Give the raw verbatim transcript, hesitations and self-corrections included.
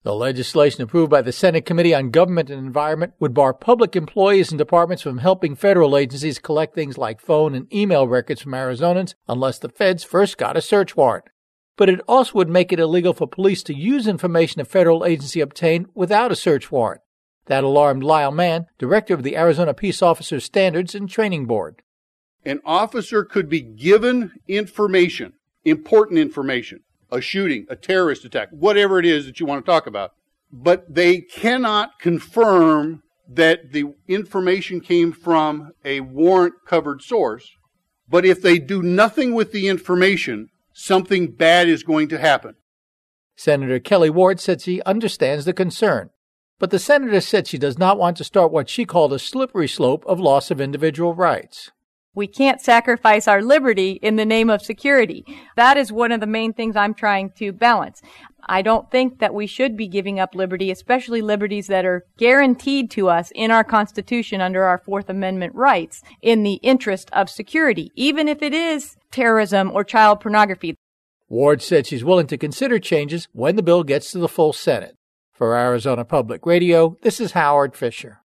The legislation approved by the Senate Committee on Government and Environment would bar public employees and departments from helping federal agencies collect things like phone and email records from Arizonans unless the feds first got a search warrant. But it also would make it illegal for police to use information a federal agency obtained without a search warrant. That alarmed Lyle Mann, director of the Arizona Peace Officers Standards and Training Board. An officer could be given information, important information, a shooting, a terrorist attack, whatever it is that you want to talk about, but they cannot confirm that the information came from a warrant-covered source. But if they do nothing with the information, something bad is going to happen. Senator Kelly Ward said she understands the concern, but the senator said she does not want to start what she called a slippery slope of loss of individual rights. We can't sacrifice our liberty in the name of security. That is one of the main things I'm trying to balance. I don't think that we should be giving up liberty, especially liberties that are guaranteed to us in our Constitution under our Fourth Amendment rights, in the interest of security, even if it is terrorism or child pornography. Ward said she's willing to consider changes when the bill gets to the full Senate. For Arizona Public Radio, this is Howard Fisher.